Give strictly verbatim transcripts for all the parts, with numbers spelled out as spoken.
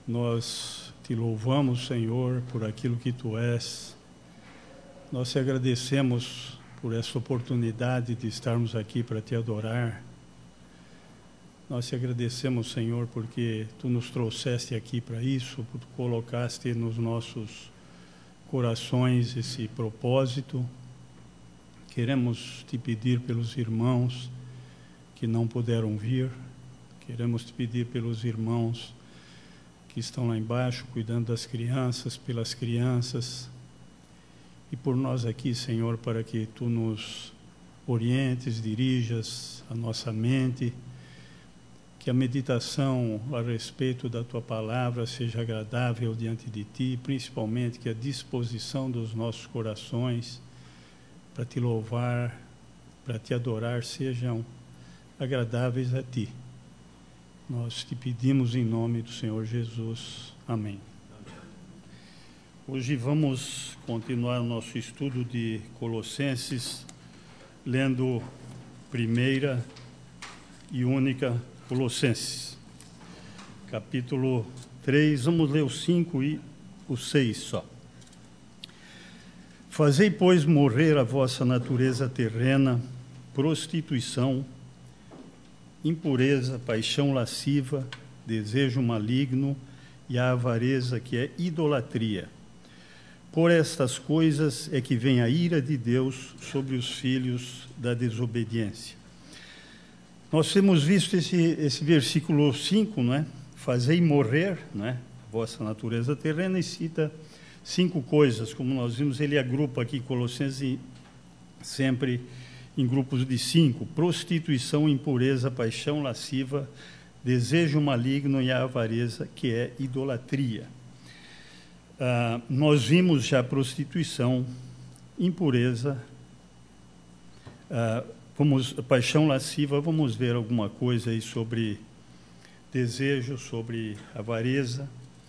nós te louvamos, Senhor, por aquilo que Tu és. Nós te agradecemos por essa oportunidade de estarmos aqui para Te adorar. Nós te agradecemos, Senhor, porque Tu nos trouxeste aqui para isso, porque Tu colocaste nos nossos corações esse propósito. Queremos Te pedir pelos irmãos que não puderam vir, queremos Te pedir pelos irmãos que estão lá embaixo, cuidando das crianças, pelas crianças, e por nós aqui, Senhor, para que Tu nos orientes, dirijas a nossa mente, que a meditação a respeito da Tua palavra seja agradável diante de Ti, principalmente que a disposição dos nossos corações para Te louvar, para Te adorar, sejam agradáveis a Ti. Nós Te pedimos em nome do Senhor Jesus. Amém. Hoje vamos continuar o nosso estudo de Colossenses, lendo primeira e única Colossenses, capítulo três, vamos ler o cinco e o seis só. Fazei, pois, morrer a vossa natureza terrena, prostituição, impureza, paixão lasciva, desejo maligno e a avareza, que é idolatria. Por estas coisas é que vem a ira de Deus sobre os filhos da desobediência. Nós temos visto esse, esse versículo cinco, não é? Fazei morrer, não é, a vossa natureza terrena, e cita cinco coisas, como nós vimos, ele agrupa aqui Colossenses sempre em grupos de cinco: prostituição, impureza, paixão lasciva, desejo maligno e a avareza, que é idolatria. Ah, nós vimos já prostituição, impureza, ah, vamos, paixão lasciva, vamos ver alguma coisa aí sobre desejo, sobre avareza.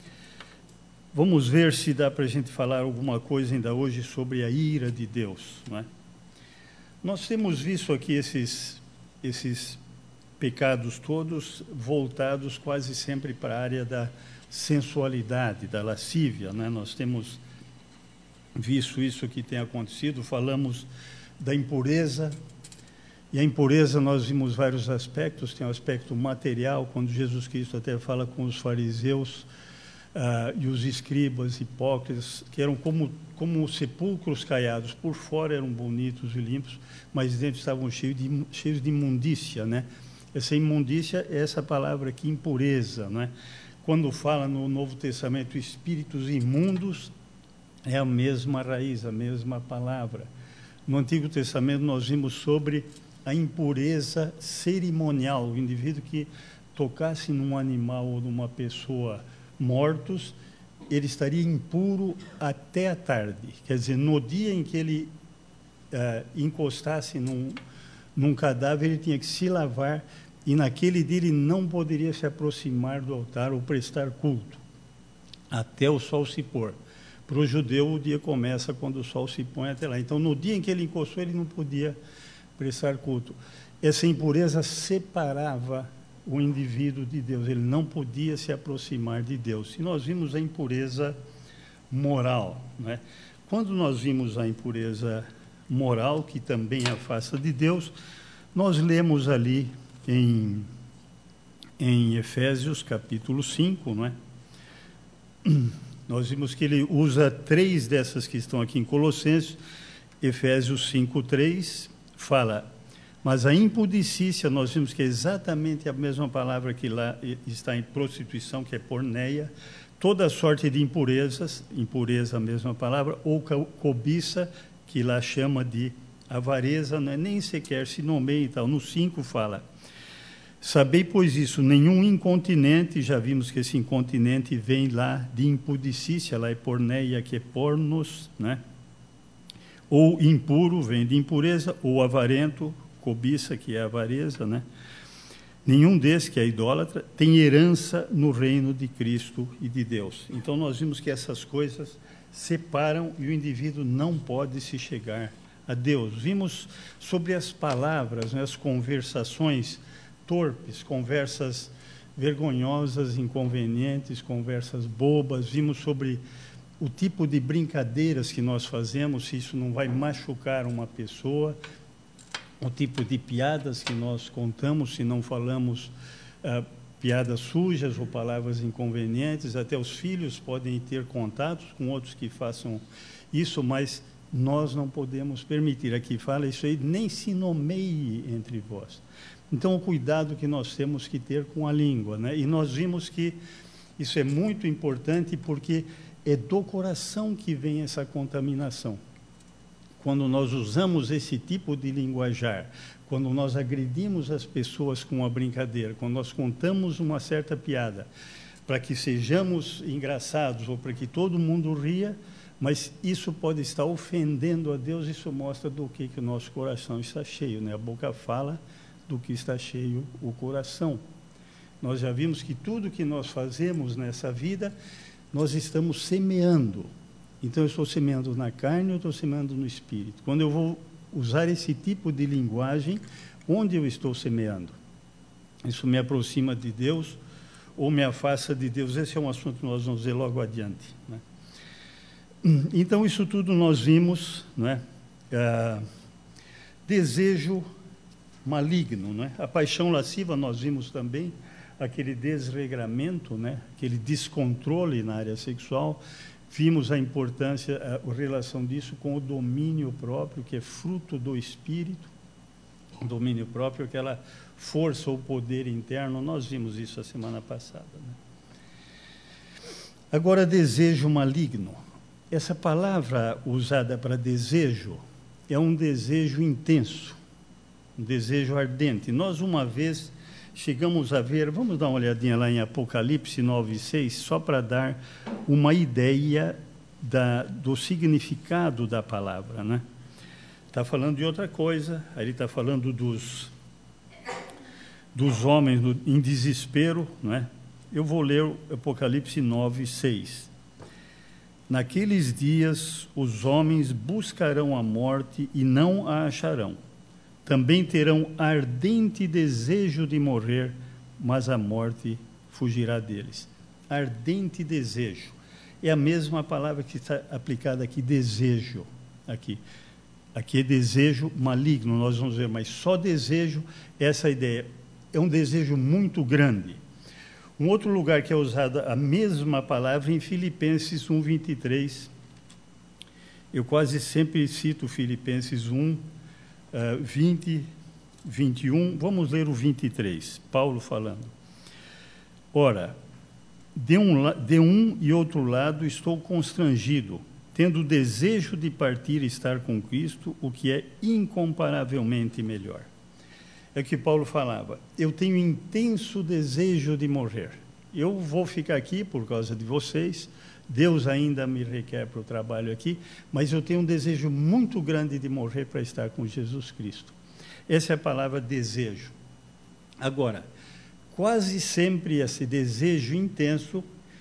Vamos ver se dá para a gente falar alguma coisa ainda hoje sobre a ira de Deus, não é? Nós temos visto aqui esses, esses pecados todos voltados quase sempre para a área da sensualidade, da lascívia, né? Nós temos visto isso que tem acontecido, falamos da impureza, e a impureza nós vimos vários aspectos. Tem o aspecto material, quando Jesus Cristo até fala com os fariseus uh, e os escribas hipócritas, que eram como, como sepulcros caiados, por fora eram bonitos e limpos, mas dentro estavam cheios de, cheios de imundícia, né? Essa imundícia é essa palavra aqui, impureza, né? Quando fala no Novo Testamento espíritos imundos, é a mesma raiz, a mesma palavra. No Antigo Testamento nós vimos sobre a impureza cerimonial, o indivíduo que tocasse num animal ou numa pessoa mortos, ele estaria impuro até a tarde. Quer dizer, no dia em que ele uh, encostasse num, num cadáver, ele tinha que se lavar, e naquele dia ele não poderia se aproximar do altar ou prestar culto, até o sol se pôr. Para o judeu, o dia começa quando o sol se põe até lá. Então, no dia em que ele encostou, ele não podia prestar culto. Essa impureza separava o indivíduo de Deus, ele não podia se aproximar de Deus. E nós vimos a impureza moral, não é? Quando nós vimos a impureza moral, que também afasta de Deus, nós lemos ali em, em Efésios capítulo cinco, não é? Nós vimos que ele usa três dessas que estão aqui em Colossenses. Efésios cinco, três, fala, mas a impudicícia, nós vimos que é exatamente a mesma palavra que lá está em prostituição, que é porneia, toda sorte de impurezas, impureza a mesma palavra, ou cobiça, que lá chama de avareza, não é, nem sequer se nomeia e tal. No cinco fala, sabei, pois isso, nenhum incontinente, já vimos que esse incontinente vem lá de impudicícia, lá é porneia, que é pornos, né? Ou impuro, vem de impureza, ou avarento, cobiça, que é avareza, né? Nenhum desses, que é idólatra, tem herança no reino de Cristo e de Deus. Então, nós vimos que essas coisas separam e o indivíduo não pode se chegar a Deus. Vimos sobre as palavras, né, as conversações torpes, conversas vergonhosas, inconvenientes, conversas bobas, vimos sobre o tipo de brincadeiras que nós fazemos, se isso não vai machucar uma pessoa, o tipo de piadas que nós contamos, se não falamos uh, piadas sujas ou palavras inconvenientes. Até os filhos podem ter contatos com outros que façam isso, mas nós não podemos permitir. Aqui fala isso aí, nem se nomeie entre vós. Então, o cuidado que nós temos que ter com a língua, né? E nós vimos que isso é muito importante porque é do coração que vem essa contaminação. Quando nós usamos esse tipo de linguajar, quando nós agredimos as pessoas com a brincadeira, quando nós contamos uma certa piada, para que sejamos engraçados ou para que todo mundo ria, mas isso pode estar ofendendo a Deus, isso mostra do que, que o nosso coração está cheio, né? A boca fala do que está cheio o coração. Nós já vimos que tudo que nós fazemos nessa vida, nós estamos semeando. Então, eu estou semeando na carne, eu estou semeando no espírito. Quando eu vou usar esse tipo de linguagem, onde eu estou semeando? Isso me aproxima de Deus ou me afasta de Deus? Esse é um assunto que nós vamos ver logo adiante, né? Então, isso tudo nós vimos, né? Ah, desejo maligno, né? A paixão lasciva nós vimos também, aquele desregramento, né? Aquele descontrole na área sexual. Vimos a importância, a relação disso com o domínio próprio, que é fruto do espírito. O domínio próprio, aquela força ou poder interno, nós vimos isso a semana passada, né? Agora, desejo maligno. Essa palavra usada para desejo é um desejo intenso, um desejo ardente. Nós, uma vez, chegamos a ver, vamos dar uma olhadinha lá em Apocalipse nove, seis, só para dar uma ideia da, do significado da palavra, né? Está falando de outra coisa, aí ele está falando dos, dos homens no, em desespero, não é? Eu vou ler o Apocalipse nove, seis. Naqueles dias os homens buscarão a morte e não a acharão. Também terão ardente desejo de morrer, mas a morte fugirá deles. Ardente desejo. É a mesma palavra que está aplicada aqui, desejo. Aqui, aqui é desejo maligno, nós vamos ver, mas só desejo, essa ideia. É um desejo muito grande. Um outro lugar que é usada a mesma palavra em Filipenses um, vinte e três. Eu quase sempre cito Filipenses um, uh, vinte, vinte e um. Vamos ler o vinte e três, Paulo falando. Ora, de um, de um e outro lado estou constrangido, tendo desejo de partir e estar com Cristo, o que é incomparavelmente melhor. É o que Paulo falava, eu tenho intenso desejo de morrer. Eu vou ficar aqui por causa de vocês, Deus ainda me requer para o trabalho aqui, mas eu tenho um desejo muito grande de morrer para estar com Jesus Cristo. Essa é a palavra desejo. Agora, quase sempre esse desejo intenso,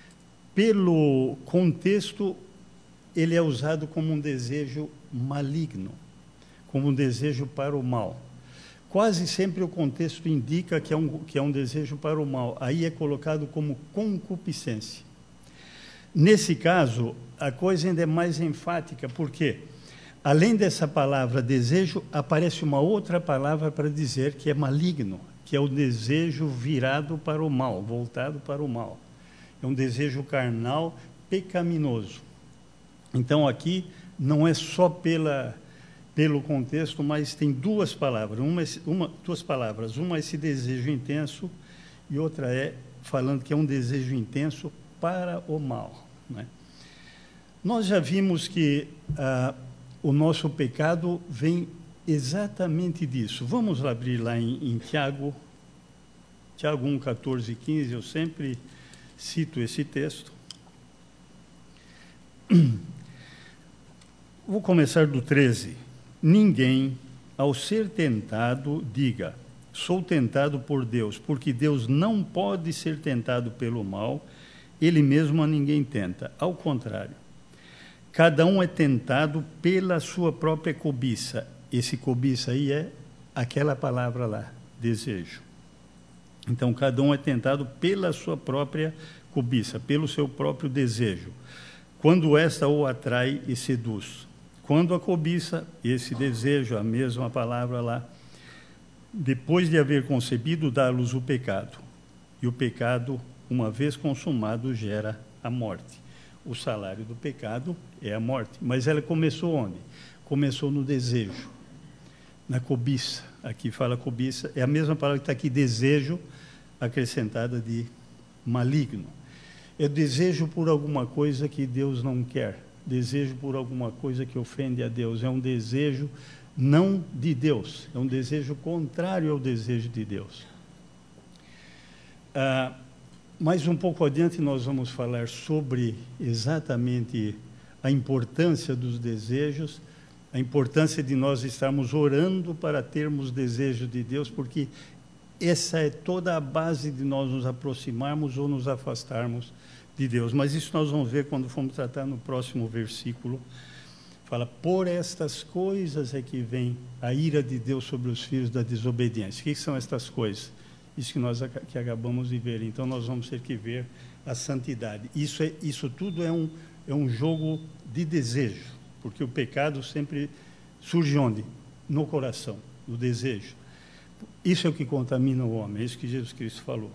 pelo contexto, ele é usado como um desejo maligno, como um desejo para o mal. Quase sempre o contexto indica que é, um, que é um desejo para o mal. Aí é colocado como concupiscência. Nesse caso, a coisa ainda é mais enfática, porque, além dessa palavra desejo, aparece uma outra palavra para dizer que é maligno, que é o desejo virado para o mal, voltado para o mal. É um desejo carnal, pecaminoso. Então, aqui, não é só pela... pelo contexto, mas tem duas palavras, uma, uma, duas palavras, uma é esse desejo intenso e outra é falando que é um desejo intenso para o mal, né? Nós já vimos que ah, o nosso pecado vem exatamente disso. Vamos abrir lá em, em Tiago, Tiago um, catorze e quinze, eu sempre cito esse texto. Vou começar do treze. Ninguém, ao ser tentado, diga, sou tentado por Deus, porque Deus não pode ser tentado pelo mal, ele mesmo a ninguém tenta. Ao contrário, cada um é tentado pela sua própria cobiça. Esse cobiça aí é aquela palavra lá, desejo. Então, cada um é tentado pela sua própria cobiça, pelo seu próprio desejo. Quando esta o atrai e seduz. Quando a cobiça, esse desejo, a mesma palavra lá, depois de haver concebido, dá à luz o pecado. E o pecado, uma vez consumado, gera a morte. O salário do pecado é a morte. Mas ela começou onde? Começou no desejo, na cobiça. Aqui fala cobiça, é a mesma palavra que está aqui, desejo, acrescentada de maligno. É desejo por alguma coisa que Deus não quer, desejo por alguma coisa que ofende a Deus, é um desejo não de Deus, é um desejo contrário ao desejo de Deus. Ah, mais um pouco adiante nós vamos falar sobre exatamente a importância dos desejos, a importância de nós estarmos orando para termos desejo de Deus, porque essa é toda a base de nós nos aproximarmos ou nos afastarmos de Deus. Mas isso nós vamos ver quando formos tratar no próximo versículo. Fala, por estas coisas é que vem a ira de Deus sobre os filhos da desobediência. O que são estas coisas? Isso que nós que acabamos de ver. Então, nós vamos ter que ver a santidade. Isso, é, isso tudo é um, é um jogo de desejo, porque o pecado sempre surge onde? No coração, no desejo. Isso é o que contamina o homem, é isso que Jesus Cristo falou.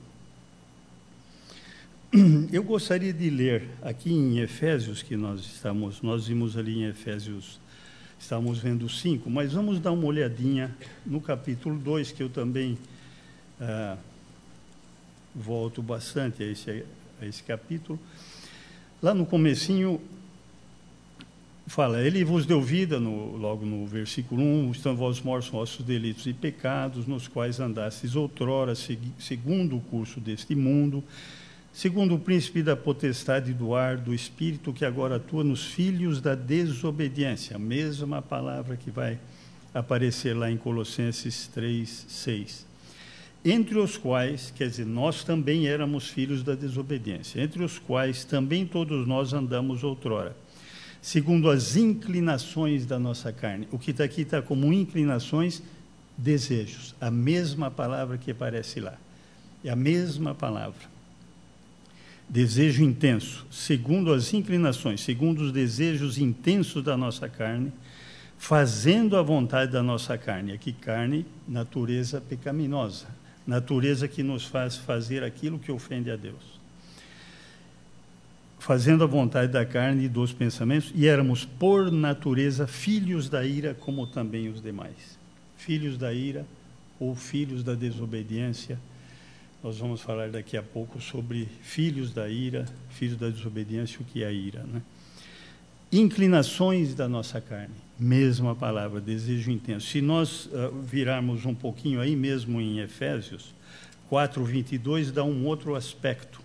Eu gostaria de ler aqui em Efésios, que nós estamos, nós vimos ali em Efésios, estamos vendo cinco, mas vamos dar uma olhadinha no capítulo dois, que eu também ah, volto bastante a esse, a esse capítulo. Lá no comecinho, fala, ele vos deu vida, no, logo no versículo um, estão vós mortos vossos delitos e pecados, nos quais andastes outrora, segundo o curso deste mundo, segundo o príncipe da potestade do ar, do espírito que agora atua nos filhos da desobediência, a mesma palavra que vai aparecer lá em Colossenses três, seis. Entre os quais, quer dizer, nós também éramos filhos da desobediência, entre os quais também todos nós andamos outrora, segundo as inclinações da nossa carne. O que está aqui está como inclinações, desejos, a mesma palavra que aparece lá, é a mesma palavra. Desejo intenso, segundo as inclinações, segundo os desejos intensos da nossa carne, fazendo a vontade da nossa carne. Aqui, carne, natureza pecaminosa, natureza que nos faz fazer aquilo que ofende a Deus. Fazendo a vontade da carne e dos pensamentos, e éramos, por natureza, filhos da ira, como também os demais. Filhos da ira ou filhos da desobediência. Nós vamos falar daqui a pouco sobre filhos da ira, filhos da desobediência, o que é a ira, né? Inclinações da nossa carne, mesma palavra, desejo intenso. Se nós uh, virarmos um pouquinho aí mesmo em Efésios quatro, vinte e dois, dá um outro aspecto.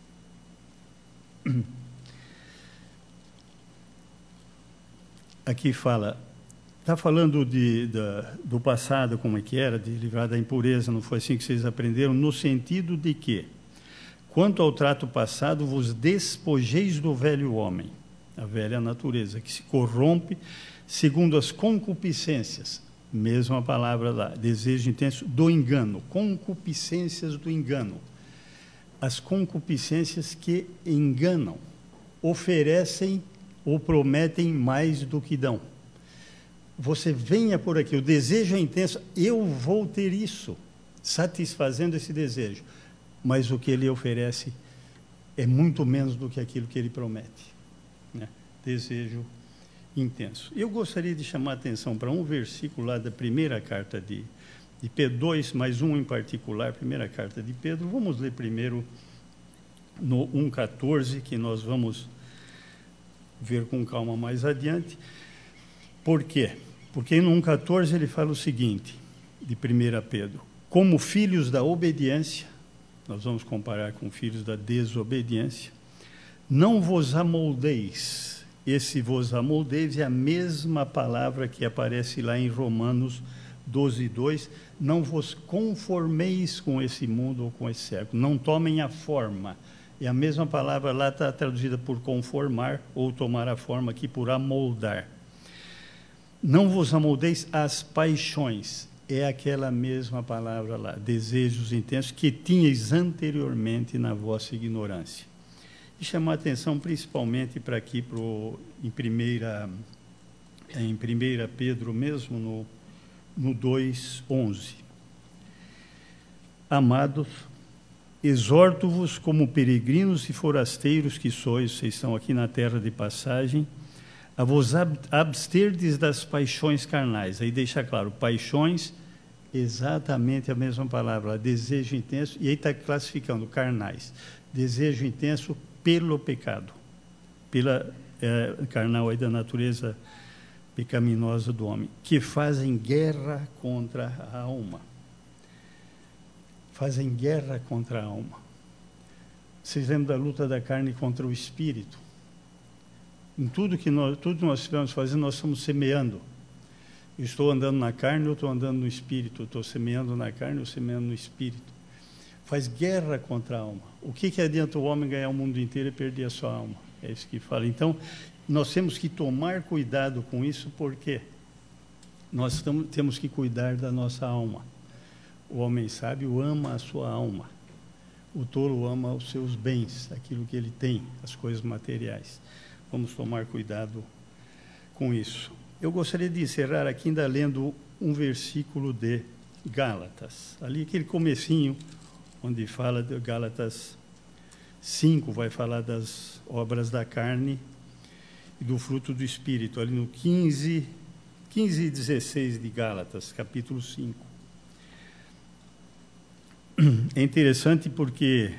Aqui fala, está falando de, da, do passado, como é que era, de livrar da impureza, não foi assim que vocês aprenderam? No sentido de que, quanto ao trato passado, vos despojeis do velho homem, a velha natureza, que se corrompe segundo as concupiscências, mesma palavra lá, desejo intenso do engano, concupiscências do engano. As concupiscências que enganam, oferecem ou prometem mais do que dão. Você venha por aqui, o desejo é intenso, eu vou ter isso, satisfazendo esse desejo, mas o que ele oferece é muito menos do que aquilo que ele promete, né? Desejo intenso. Eu gostaria de chamar a atenção para um versículo lá da primeira carta de, de Pedro, dois, mais um em particular, primeira carta de Pedro. Vamos ler primeiro no um, quatorze, que nós vamos ver com calma mais adiante. Por quê? Porque no um, quatorze ele fala o seguinte, de primeira Pedro, como filhos da obediência, nós vamos comparar com filhos da desobediência, não vos amoldeis. Esse vos amoldeis é a mesma palavra que aparece lá em Romanos doze, dois, não vos conformeis com esse mundo ou com esse século, não tomem a forma. E a mesma palavra lá está traduzida por conformar, ou tomar a forma aqui por amoldar. Não vos amoldeis às paixões. é aquela mesma palavra lá, desejos intensos, que tinhas anteriormente na vossa ignorância. E chamar a atenção principalmente para aqui, pro, em, primeira, em primeira Pedro mesmo, no, no dois, onze. Amados, exorto-vos como peregrinos e forasteiros que sois, vocês estão aqui na terra de passagem, a vos absterdes das paixões carnais. Aí deixa claro, paixões, exatamente a mesma palavra, desejo intenso, e aí está classificando carnais. Desejo intenso pelo pecado, pela é, carnal aí da natureza pecaminosa do homem, que fazem guerra contra a alma. Fazem guerra contra a alma. Vocês lembram da luta da carne contra o espírito? Em tudo que nós, tudo que nós estivermos fazendo, nós estamos semeando. Eu estou andando na carne, eu estou andando no espírito. Eu estou semeando na carne, eu semeando no espírito. Faz guerra contra a alma. O que, que adianta o homem ganhar o mundo inteiro e perder a sua alma? É isso que fala. Então, nós temos que tomar cuidado com isso, porque nós estamos, temos que cuidar da nossa alma. O homem sábio ama a sua alma. O tolo ama os seus bens, aquilo que ele tem, as coisas materiais. Vamos tomar cuidado com isso. Eu gostaria de encerrar aqui ainda lendo um versículo de Gálatas. Ali aquele comecinho, onde fala de Gálatas cinco, vai falar das obras da carne e do fruto do Espírito. Ali no quinze, quinze e dezesseis de Gálatas, capítulo cinco. É interessante porque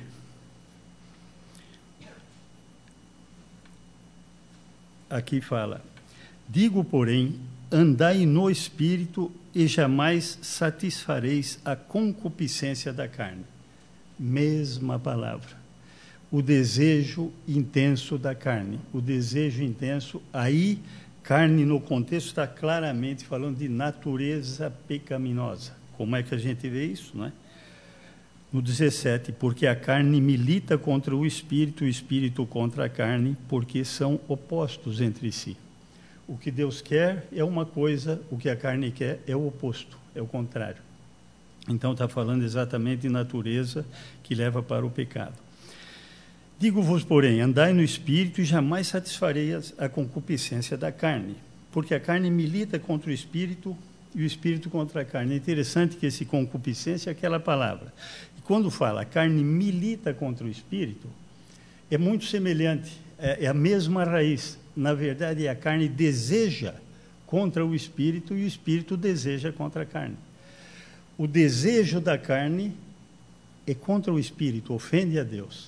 aqui fala: digo, porém, andai no Espírito e jamais satisfareis a concupiscência da carne. Mesma palavra. O desejo intenso da carne. O desejo intenso, aí, carne no contexto está claramente falando de natureza pecaminosa. Como é que a gente vê isso, não é? No dezessete, porque a carne milita contra o Espírito, o Espírito contra a carne, porque são opostos entre si. O que Deus quer é uma coisa, o que a carne quer é o oposto, é o contrário. Então está falando exatamente de natureza que leva para o pecado. Digo-vos, porém, andai no Espírito e jamais satisfarei a concupiscência da carne, porque a carne milita contra o Espírito e o Espírito contra a carne. É interessante que esse concupiscência é aquela palavra. Quando fala a carne milita contra o Espírito, é muito semelhante, é, é a mesma raiz. Na verdade, a carne deseja contra o Espírito e o Espírito deseja contra a carne. O desejo da carne é contra o Espírito, ofende a Deus.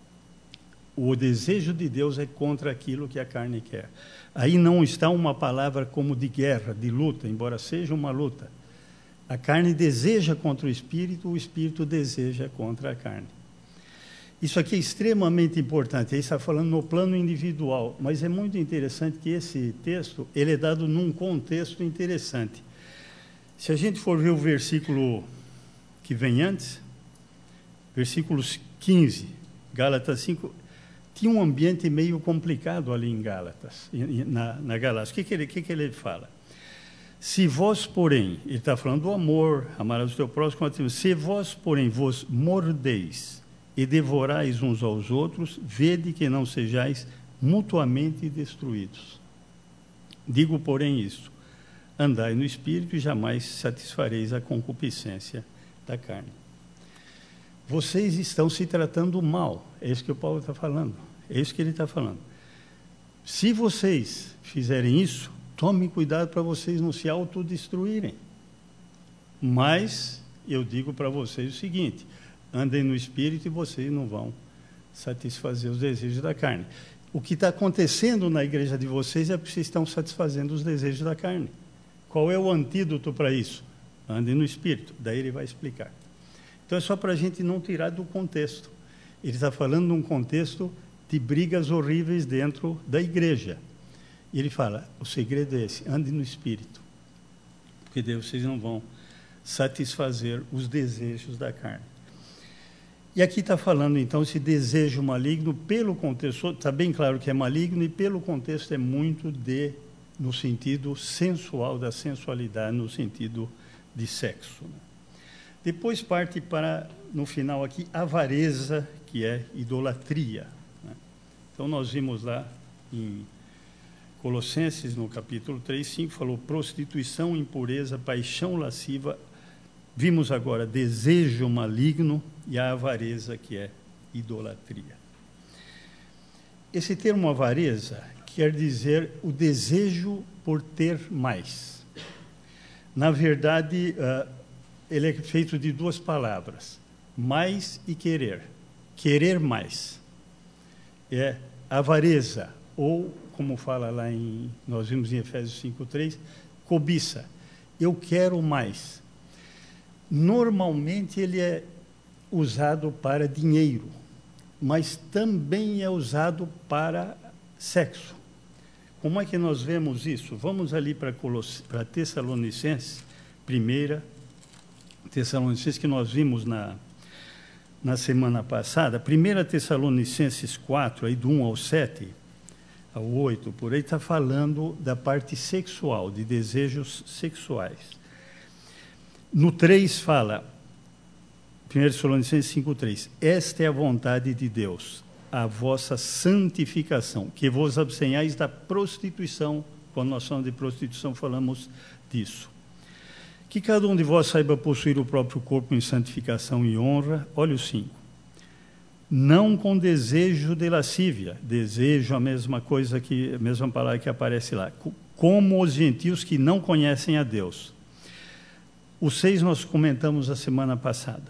O desejo de Deus é contra aquilo que a carne quer. Aí não está uma palavra como de guerra, de luta, embora seja uma luta. A carne deseja contra o Espírito, o Espírito deseja contra a carne. Isso aqui é extremamente importante. Aí está falando no plano individual, mas é muito interessante que esse texto ele é dado num contexto interessante. Se a gente for ver o versículo que vem antes, versículo quinze, Gálatas cinco, tinha um ambiente meio complicado ali em Gálatas, na, na Galácia. O que, que, ele, que, que ele fala? Se vós, porém, ele está falando do amor, amarás o teu próximo, se vós, porém, vos mordeis e devorais uns aos outros, vede que não sejais mutuamente destruídos. Digo, porém, isto: andai no Espírito e jamais satisfareis a concupiscência da carne. Vocês estão se tratando mal, é isso que o Paulo está falando, é isso que ele está falando. Se vocês fizerem isso, tomem cuidado para vocês não se autodestruírem. Mas eu digo para vocês o seguinte: andem no Espírito e vocês não vão satisfazer os desejos da carne. O que está acontecendo na igreja de vocês é que vocês estão satisfazendo os desejos da carne. Qual é o antídoto para isso? Andem no Espírito. Daí ele vai explicar. Então é só para a gente não tirar do contexto. Ele está falando de um contexto de brigas horríveis dentro da igreja. E ele fala, o segredo é esse: andem no Espírito, porque daí vocês não vão satisfazer os desejos da carne. E aqui está falando, então, esse desejo maligno, pelo contexto, está bem claro que é maligno, e pelo contexto é muito de, no sentido sensual, da sensualidade, no sentido de sexo. Depois parte para, no final aqui, avareza, que é idolatria. Então, nós vimos lá em Colossenses, no capítulo três, cinco, falou prostituição, impureza, paixão lasciva. Vimos agora desejo maligno e a avareza, que é idolatria. Esse termo avareza quer dizer o desejo por ter mais. Na verdade, uh, ele é feito de duas palavras, mais e querer. Querer mais. É avareza, ou, como fala lá em, nós vimos em Efésios cinco, três, cobiça. Eu quero mais. Normalmente ele é usado para dinheiro, mas também é usado para sexo. Como é que nós vemos isso? Vamos ali para, Coloss... para Tessalonicenses, primeira Tessalonicenses, que nós vimos na, na semana passada. primeira Tessalonicenses quatro, aí do um ao sete, ao oito, por aí, está falando da parte sexual, de desejos sexuais. No três fala, primeira Tessalonicenses cinco, três, esta é a vontade de Deus, a vossa santificação, que vos abstenhais da prostituição. Quando nós falamos de prostituição, falamos disso. Que cada um de vós saiba possuir o próprio corpo em santificação e honra. Olha o cinco. Não com desejo de lascívia, desejo a mesma coisa que, a mesma palavra que aparece lá, como os gentios que não conhecem a Deus. O seis nós comentamos a semana passada.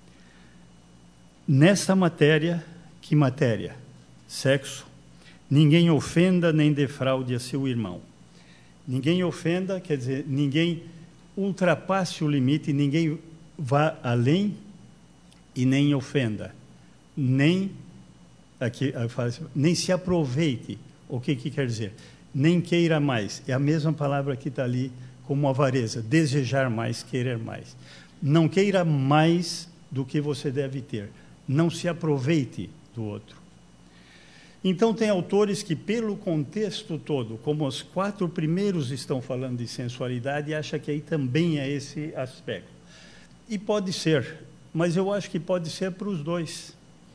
Nesta matéria, que matéria? Sexo. Ninguém ofenda nem defraude a seu irmão. Ninguém ofenda, quer dizer, ninguém ultrapasse o limite, ninguém vá além e nem ofenda. Nem, aqui, nem se aproveite. O que, que quer dizer? Nem queira mais. É a mesma palavra que está ali como avareza. Desejar mais, querer mais. Não queira mais do que você deve ter. Não se aproveite do outro. Então, tem autores que, pelo contexto todo, como os quatro primeiros estão falando de sensualidade, acham que aí também é esse aspecto. E pode ser, mas eu acho que pode ser para os dois.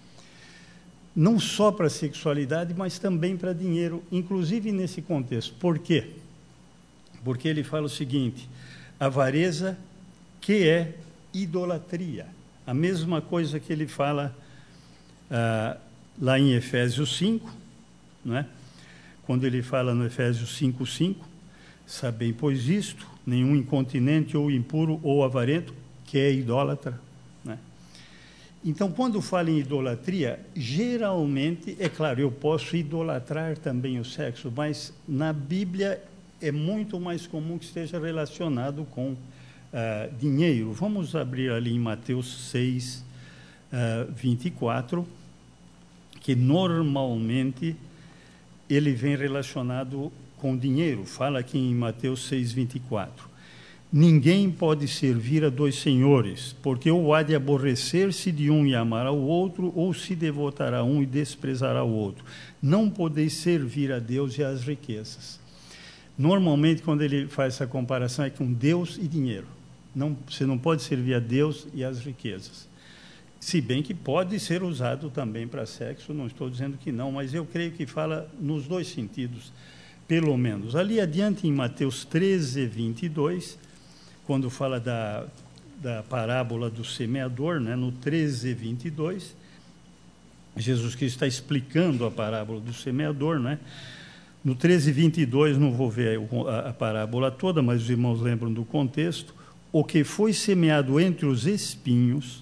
Não só para a sexualidade, mas também para dinheiro, inclusive nesse contexto. Por quê? Porque ele fala o seguinte, avareza, que é idolatria. A mesma coisa que ele fala ah, lá em Efésios cinco, não é? Quando ele fala no Efésios cinco, cinco, sabem, pois isto, nenhum incontinente ou impuro ou avarento, que é idólatra. Não é? Então, quando fala em idolatria, geralmente, é claro, eu posso idolatrar também o sexo, mas na Bíblia é muito mais comum que esteja relacionado com Uh, dinheiro. Vamos abrir ali em Mateus seis, uh, vinte e quatro, que normalmente ele vem relacionado com dinheiro. Fala aqui em Mateus seis, vinte e quatro. Ninguém pode servir a dois senhores, porque ou há de aborrecer-se de um e amar ao outro, ou se devotará a um e desprezará o outro. Não podeis servir a Deus e às riquezas. Normalmente, quando ele faz essa comparação, é com Deus e dinheiro. Não, você não pode servir a Deus e às riquezas. Se bem que pode ser usado também para sexo, não estou dizendo que não, mas eu creio que fala nos dois sentidos, pelo menos. Ali adiante, em Mateus treze, vinte e dois, quando fala da, da parábola do semeador, né, no treze, vinte e dois, Jesus Cristo está explicando a parábola do semeador, né? No treze, vinte e dois, não vou ver a, a parábola toda, mas os irmãos lembram do contexto. O que foi semeado entre os espinhos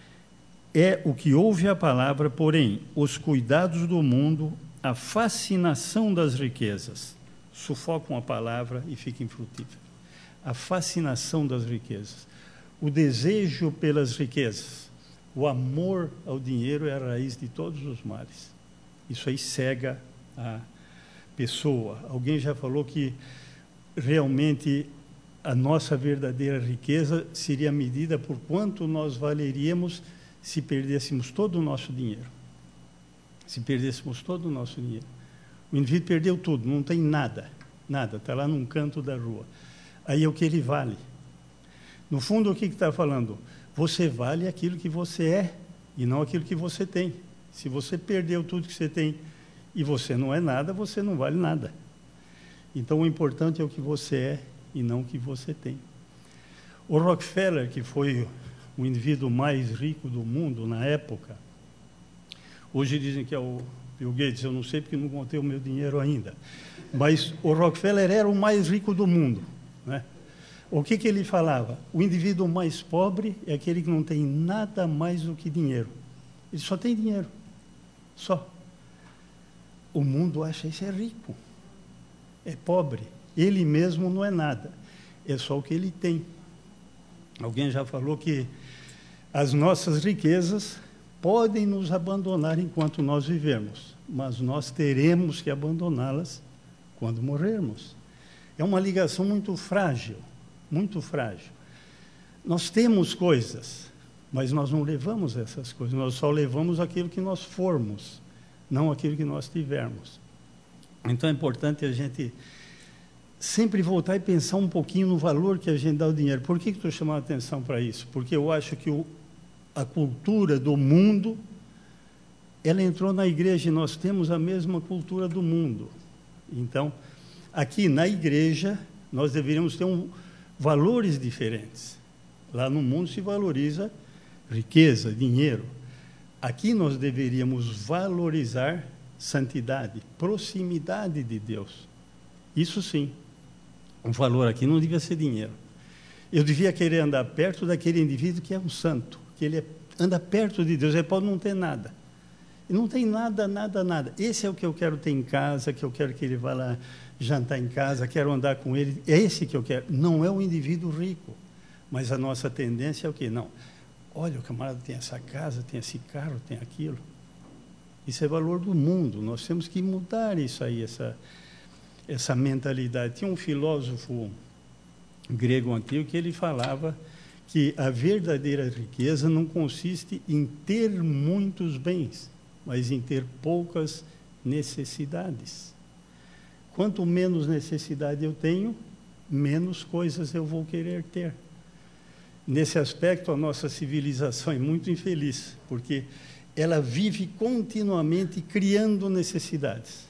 é o que ouve a palavra, porém, os cuidados do mundo, a fascinação das riquezas, sufocam a palavra e fica infrutífera. A fascinação das riquezas, o desejo pelas riquezas, o amor ao dinheiro é a raiz de todos os males. Isso aí cega a pessoa. Alguém já falou que realmente a nossa verdadeira riqueza seria medida por quanto nós valeríamos se perdêssemos todo o nosso dinheiro. Se perdêssemos todo o nosso dinheiro. O indivíduo perdeu tudo, não tem nada, nada, está lá num canto da rua. Aí é o que ele vale. No fundo, o que está falando? Você vale aquilo que você é e não aquilo que você tem. Se você perdeu tudo que você tem e você não é nada, você não vale nada. Então, o importante é o que você é e não o que você tem. O Rockefeller, que foi o indivíduo mais rico do mundo na época, hoje dizem que é o Bill Gates, eu não sei porque não contei o meu dinheiro ainda, mas o Rockefeller era o mais rico do mundo, né? O que, que ele falava? O indivíduo mais pobre é aquele que não tem nada mais do que dinheiro. Ele só tem dinheiro. Só. O mundo acha isso é rico. É pobre. Ele mesmo não é nada. É só o que ele tem. Alguém já falou que as nossas riquezas podem nos abandonar enquanto nós vivemos, mas nós teremos que abandoná-las quando morrermos. É uma ligação muito frágil. Muito frágil. Nós temos coisas, mas nós não levamos essas coisas, nós só levamos aquilo que nós formos, não aquilo que nós tivermos. Então é importante a gente sempre voltar e pensar um pouquinho no valor que a gente dá ao dinheiro. Por que estou chamando a atenção para isso? Porque eu acho que o, a cultura do mundo, ela entrou na igreja e nós temos a mesma cultura do mundo. Então, aqui na igreja, nós deveríamos ter um valores diferentes. Lá no mundo se valoriza riqueza, dinheiro. Aqui nós deveríamos valorizar santidade, proximidade de Deus. Isso sim. O valor aqui não devia ser dinheiro. Eu devia querer andar perto daquele indivíduo que é um santo, que ele é, anda perto de Deus, ele pode não ter nada. E não tem nada, nada, nada. Esse é o que eu quero ter em casa, que eu quero que ele vá lá jantar em casa, quero andar com ele, é esse que eu quero. Não é o indivíduo rico, mas a nossa tendência é o quê? Não, olha, o camarada tem essa casa, tem esse carro, tem aquilo. Isso é valor do mundo, nós temos que mudar isso aí, essa, essa mentalidade. Tinha um filósofo grego antigo que ele falava que a verdadeira riqueza não consiste em ter muitos bens, mas em ter poucas necessidades. Quanto menos necessidade eu tenho, menos coisas eu vou querer ter. Nesse aspecto, a nossa civilização é muito infeliz, porque ela vive continuamente criando necessidades.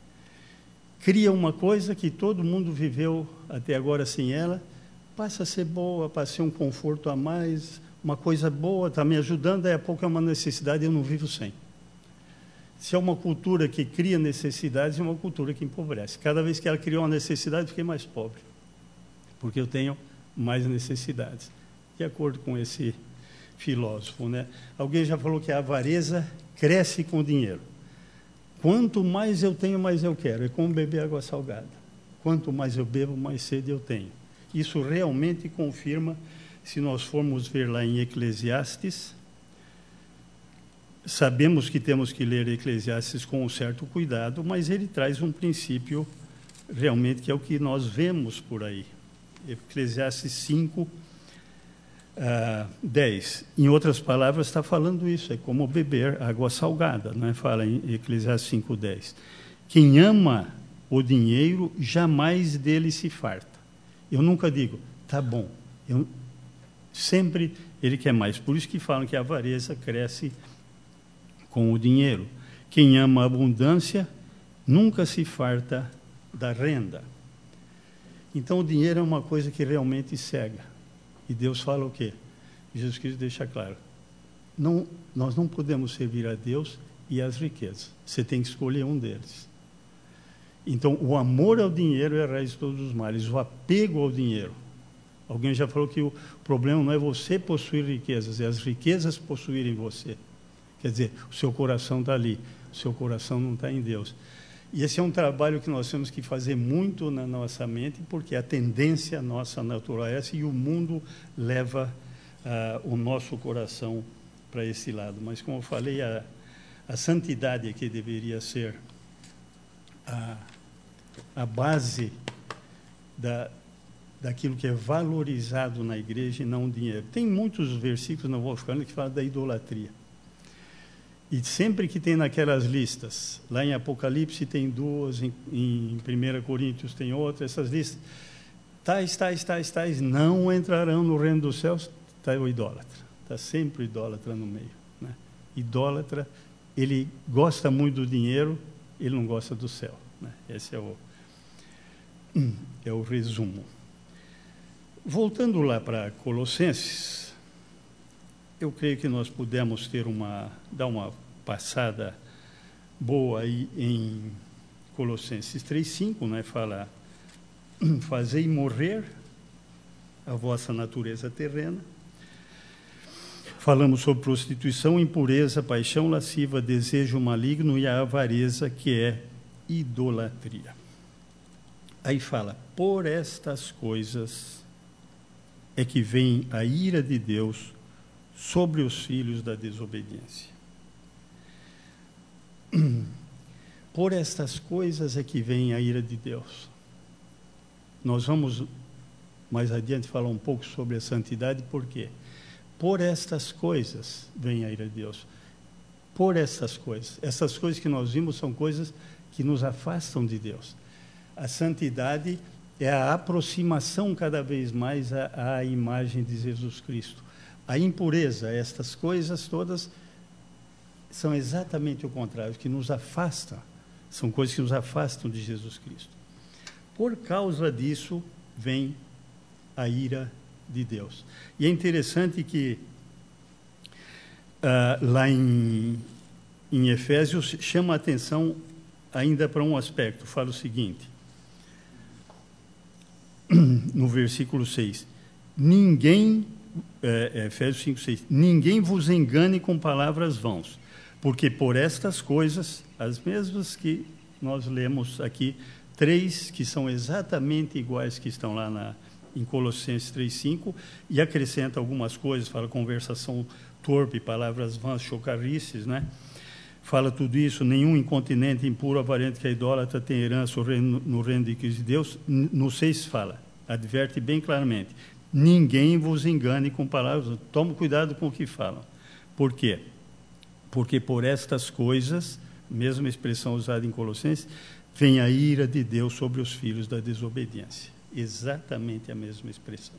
Cria uma coisa que todo mundo viveu até agora sem ela, passa a ser boa, passa a ser um conforto a mais, uma coisa boa, está me ajudando, daí a pouco é uma necessidade e eu não vivo sem. Se é uma cultura que cria necessidades, é uma cultura que empobrece. Cada vez que ela criou uma necessidade, eu fiquei mais pobre, porque eu tenho mais necessidades. De acordo com esse filósofo, né? Alguém já falou que a avareza cresce com o dinheiro. Quanto mais eu tenho, mais eu quero. É como beber água salgada. Quanto mais eu bebo, mais sede eu tenho. Isso realmente confirma, se nós formos ver lá em Eclesiastes. Sabemos que temos que ler Eclesiastes com um certo cuidado, mas ele traz um princípio realmente que é o que nós vemos por aí. Eclesiastes cinco, dez. Em outras palavras, está falando isso, é como beber água salgada, não é? Fala em Eclesiastes cinco, dez. Quem ama o dinheiro, jamais dele se farta. Eu nunca digo, tá bom. Eu, sempre ele quer mais. Por isso que falam que a avareza cresce com o dinheiro. Quem ama a abundância nunca se farta da renda. Então, o dinheiro é uma coisa que realmente cega. E Deus fala o quê? Jesus Cristo deixa claro. Não, nós não podemos servir a Deus e às riquezas. Você tem que escolher um deles. Então, o amor ao dinheiro é a raiz de todos os males. O apego ao dinheiro. Alguém já falou que o problema não é você possuir riquezas, é as riquezas possuírem você. Quer dizer, o seu coração está ali, o seu coração não está em Deus. E esse é um trabalho que nós temos que fazer muito na nossa mente, porque a tendência nossa natural é essa, e o mundo leva uh, o nosso coração para esse lado. Mas, como eu falei, a, a santidade é que deveria ser a, a base da, daquilo que é valorizado na igreja e não o dinheiro. Tem muitos versículos, não vou ficar, que falam da idolatria. E sempre que tem naquelas listas, lá em Apocalipse tem duas, em, em primeira Coríntios tem outra, essas listas, tais, tais, tais, tais, não entrarão no reino dos céus, está o idólatra. Está sempre o idólatra no meio. Né? Idólatra, ele gosta muito do dinheiro, ele não gosta do céu. Né? Esse é o, é o resumo. Voltando lá para Colossenses, eu creio que nós pudemos ter uma, dar uma passada boa aí em Colossenses três, cinco, né? Fala, fazei morrer a vossa natureza terrena. Falamos sobre prostituição, impureza, paixão lasciva, desejo maligno e a avareza, que é idolatria. Aí fala, por estas coisas é que vem a ira de Deus sobre os filhos da desobediência. Por estas coisas é que vem a ira de Deus. Nós vamos mais adiante falar um pouco sobre a santidade, por quê? Por estas coisas vem a ira de Deus. Por estas coisas. Essas coisas que nós vimos são coisas que nos afastam de Deus. A santidade é a aproximação cada vez mais à, à imagem de Jesus Cristo. A impureza, estas coisas todas, são exatamente o contrário, que nos afastam, são coisas que nos afastam de Jesus Cristo. Por causa disso, vem a ira de Deus. E é interessante que, uh, lá em, em Efésios, chama a atenção ainda para um aspecto, fala o seguinte, no versículo seis, ninguém, é, Efésios cinco, seis, ninguém vos engane com palavras vãs, porque por estas coisas, as mesmas que nós lemos aqui, três que são exatamente iguais que estão lá na, em Colossenses três, cinco, e acrescenta algumas coisas, fala conversação torpe, palavras vãs, chocarrices, né? Fala tudo isso, nenhum incontinente, impuro, avarento que é idólatra tem herança no reino de Cristo de Deus. No seis fala, adverte bem claramente, ninguém vos engane com palavras, tome cuidado com o que falam. Por quê? Porque por estas coisas, mesma expressão usada em Colossenses, vem a ira de Deus sobre os filhos da desobediência. Exatamente a mesma expressão.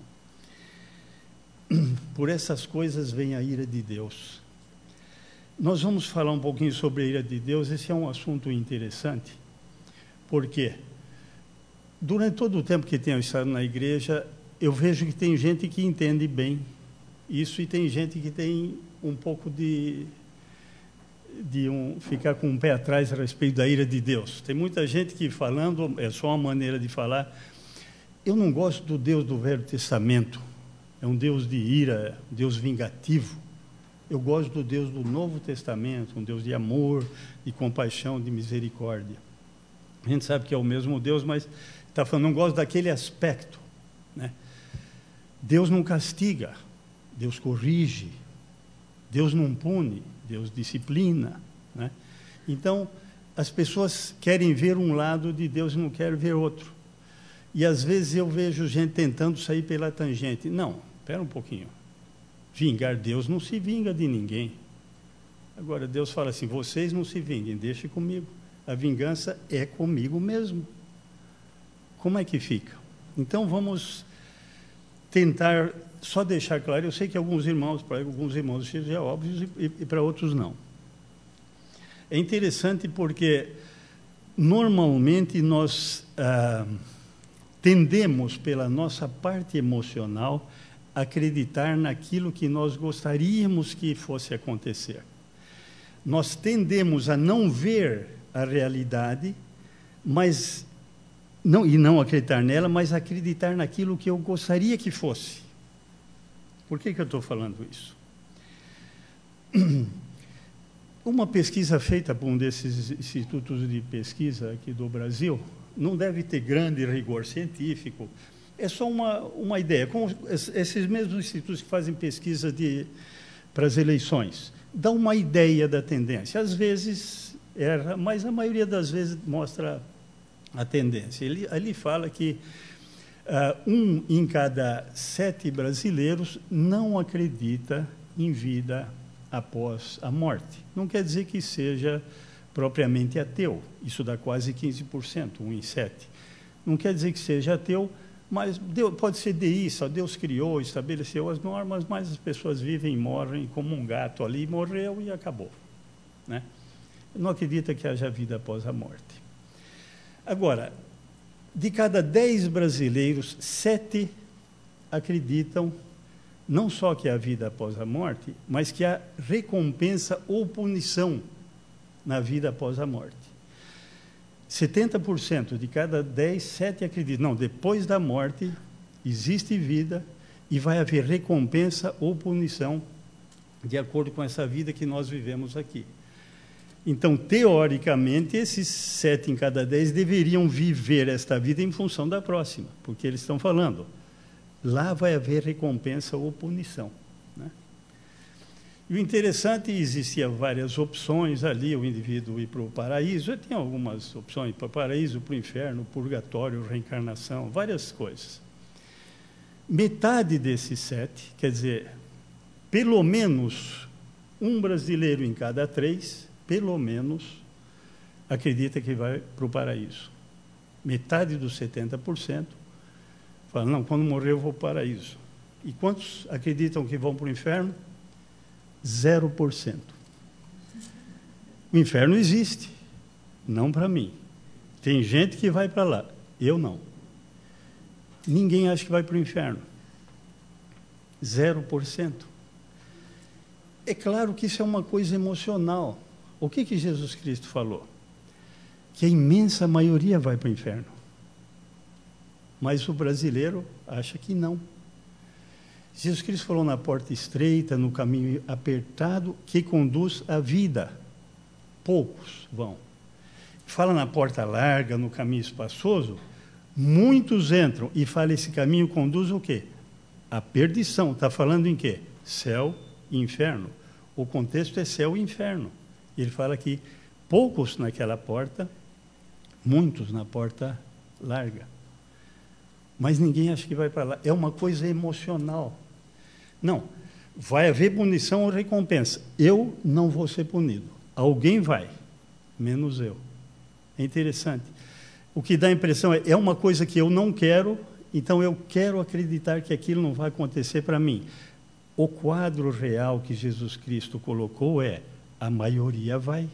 Por essas coisas vem a ira de Deus. Nós vamos falar um pouquinho sobre a ira de Deus. Esse é um assunto interessante, porque durante todo o tempo que tenho estado na igreja, eu vejo que tem gente que entende bem isso e tem gente que tem um pouco de, de um, ficar com um pé atrás a respeito da ira de Deus. Tem muita gente que falando, é só uma maneira de falar, eu não gosto do Deus do Velho Testamento, é um Deus de ira, um Deus vingativo. Eu gosto do Deus do Novo Testamento, um Deus de amor, de compaixão, de misericórdia. A gente sabe que é o mesmo Deus, mas está falando, não gosto daquele aspecto. Né? Deus não castiga, Deus corrige, Deus não pune, Deus disciplina. Né? Então, as pessoas querem ver um lado de Deus e não querem ver outro. E às vezes eu vejo gente tentando sair pela tangente. Não, espera um pouquinho. Vingar, Deus não se vinga de ninguém. Agora, Deus fala assim, vocês não se vinguem, deixem comigo. A vingança é comigo mesmo. Como é que fica? Então, vamos tentar só deixar claro, eu sei que alguns irmãos, para alguns irmãos isso é óbvio e, e para outros não. É interessante porque, normalmente, nós ah, tendemos, pela nossa parte emocional, acreditar naquilo que nós gostaríamos que fosse acontecer. Nós tendemos a não ver a realidade, mas não, e não acreditar nela, mas acreditar naquilo que eu gostaria que fosse. Por que que eu estou falando isso? Uma pesquisa feita por um desses institutos de pesquisa aqui do Brasil, não deve ter grande rigor científico, é só uma, uma ideia. Como esses mesmos institutos que fazem pesquisa de, para as eleições, dão uma ideia da tendência. Às vezes erra, mas a maioria das vezes mostra a tendência. Ele, ali fala que uh, um em cada sete brasileiros não acredita em vida após a morte. Não quer dizer que seja propriamente ateu. Isso dá quase quinze por cento, um em sete. Não quer dizer que seja ateu, mas Deus, pode ser deísta, Deus criou, estabeleceu as normas, mas as pessoas vivem e morrem como um gato ali, morreu e acabou, né? Não acredita que haja vida após a morte. Agora, de cada dez brasileiros, sete acreditam não só que há vida após a morte, mas que há recompensa ou punição na vida após a morte. setenta por cento de cada dez, sete acreditam, não, depois da morte existe vida e vai haver recompensa ou punição de acordo com essa vida que nós vivemos aqui. Então, teoricamente, esses sete em cada dez deveriam viver esta vida em função da próxima, porque eles estão falando, lá vai haver recompensa ou punição, né? E o interessante, existiam várias opções ali, o indivíduo ir para o paraíso, tem algumas opções, para o paraíso, para o inferno, purgatório, reencarnação, várias coisas. Metade desses sete, quer dizer, pelo menos um brasileiro em cada três, pelo menos, acredita que vai para o paraíso. Metade dos setenta por cento fala, não, quando morrer eu vou para o paraíso. E quantos acreditam que vão para o inferno? Zero por cento. O inferno existe, não para mim. Tem gente que vai para lá, eu não. Ninguém acha que vai para o inferno. Zero por cento. É claro que isso é uma coisa emocional. O que que Jesus Cristo falou? Que a imensa maioria vai para o inferno. Mas o brasileiro acha que não. Jesus Cristo falou na porta estreita, no caminho apertado, que conduz à vida. Poucos vão. Fala na porta larga, no caminho espaçoso, muitos entram. E fala, esse caminho conduz o quê? A perdição. Está falando em quê? Céu e inferno. O contexto é céu e inferno. Ele fala que poucos naquela porta, muitos na porta larga. Mas ninguém acha que vai para lá. É uma coisa emocional. Não, vai haver punição ou recompensa. Eu não vou ser punido. Alguém vai, menos eu. É interessante. O que dá a impressão é, é uma coisa que eu não quero, então eu quero acreditar que aquilo não vai acontecer para mim. O quadro real que Jesus Cristo colocou é, a maioria vai.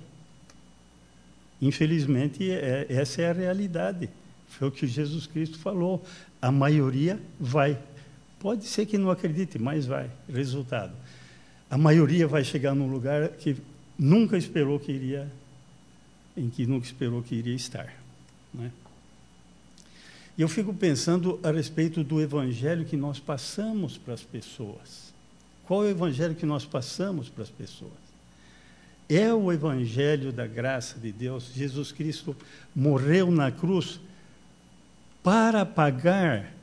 Infelizmente, é, essa é a realidade. Foi o que Jesus Cristo falou. A maioria vai. Pode ser que não acredite, mas vai. Resultado. A maioria vai chegar num lugar que nunca esperou que iria, em que nunca esperou que iria estar, né? E eu fico pensando a respeito do evangelho que nós passamos para as pessoas. Qual é o evangelho que nós passamos para as pessoas? É o evangelho da graça de Deus. Jesus Cristo morreu na cruz para pagar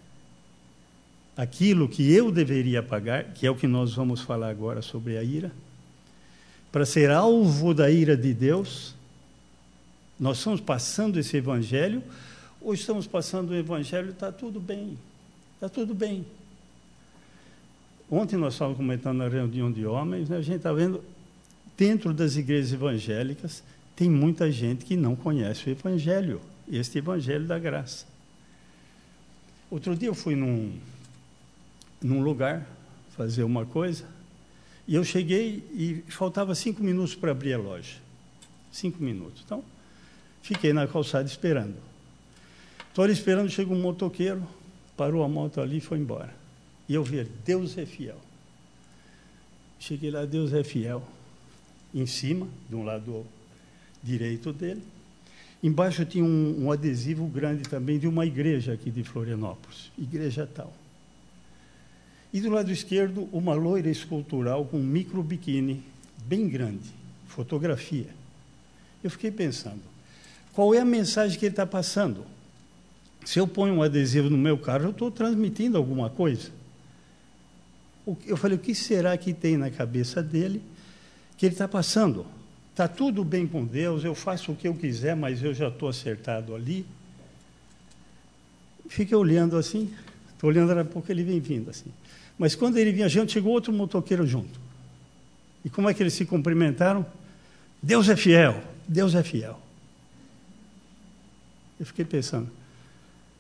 aquilo que eu deveria pagar, que é o que nós vamos falar agora sobre a ira, para ser alvo da ira de Deus. Nós estamos passando esse evangelho, ou estamos passando o evangelho, está tudo bem, está tudo bem. Ontem nós estávamos comentando na reunião de homens, né, a gente está vendo, dentro das igrejas evangélicas, tem muita gente que não conhece o evangelho, este evangelho da graça. Outro dia eu fui num, num lugar fazer uma coisa, e eu cheguei e faltava cinco minutos para abrir a loja. Cinco minutos. Então, fiquei na calçada esperando. Estou ali esperando, chega um motoqueiro, parou a moto ali e foi embora. E eu vi, Deus é fiel. Cheguei lá, Deus é fiel. Em cima, de um lado direito dele, embaixo tinha um, um adesivo grande também de uma igreja aqui de Florianópolis, igreja tal. E do lado esquerdo, uma loira escultural com um micro biquíni bem grande, fotografia. Eu fiquei pensando, qual é a mensagem que ele está passando? Se eu ponho um adesivo no meu carro, eu estou transmitindo alguma coisa. Eu falei, o que será que tem na cabeça dele que ele está passando? Está tudo bem com Deus, eu faço o que eu quiser, mas eu já estou acertado ali. Fiquei olhando assim, estou olhando, daqui a pouco ele vem vindo assim. Mas quando ele vinha junto, chegou outro motoqueiro junto. E como é que eles se cumprimentaram? Deus é fiel, Deus é fiel. Eu fiquei pensando,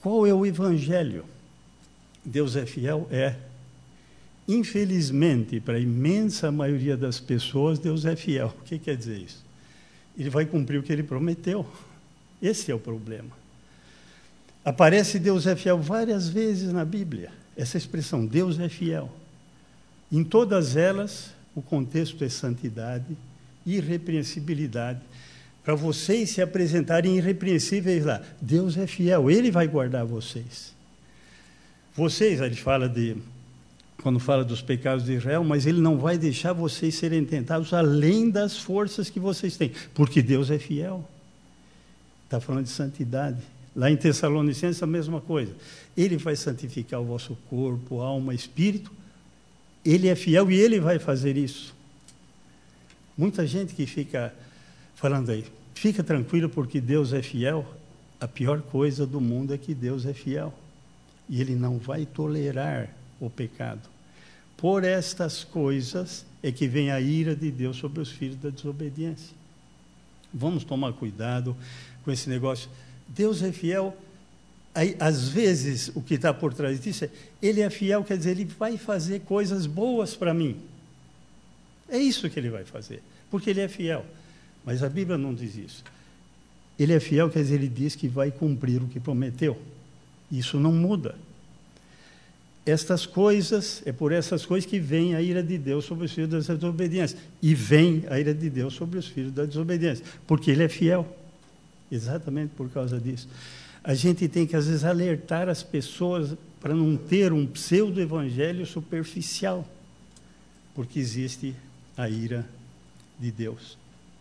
Qual é o evangelho? Deus é fiel? É. Infelizmente, para a imensa maioria das pessoas, Deus é fiel. O que quer dizer isso? Ele vai cumprir o que ele prometeu. Esse é o problema. Aparece Deus é fiel várias vezes na Bíblia. Essa expressão, Deus é fiel. Em todas elas, o contexto é santidade, irrepreensibilidade. Para vocês se apresentarem irrepreensíveis lá, Deus é fiel, Ele vai guardar vocês. Vocês, ele fala de, quando fala dos pecados de Israel, mas Ele não vai deixar vocês serem tentados além das forças que vocês têm, porque Deus é fiel. Está falando de santidade. Lá em Tessalonicenses, a mesma coisa. Ele vai santificar o vosso corpo, alma, espírito. Ele é fiel e Ele vai fazer isso. Muita gente que fica falando aí, fica tranquilo porque Deus é fiel. A pior coisa do mundo é que Deus é fiel. E Ele não vai tolerar o pecado. Por estas coisas é que vem a ira de Deus sobre os filhos da desobediência. Vamos tomar cuidado com esse negócio. Deus é fiel. Aí, às vezes, o que está por trás disso é, Ele é fiel, quer dizer, Ele vai fazer coisas boas para mim. É isso que Ele vai fazer, porque Ele é fiel. Mas a Bíblia não diz isso. Ele é fiel, quer dizer, Ele diz que vai cumprir o que prometeu. Isso não muda. Estas coisas, é por essas coisas que vem a ira de Deus sobre os filhos da desobediência. E vem a ira de Deus sobre os filhos da desobediência, porque Ele é fiel. Exatamente por causa disso. A gente tem que, às vezes, alertar as pessoas para não ter um pseudo-evangelho superficial, porque existe a ira de Deus.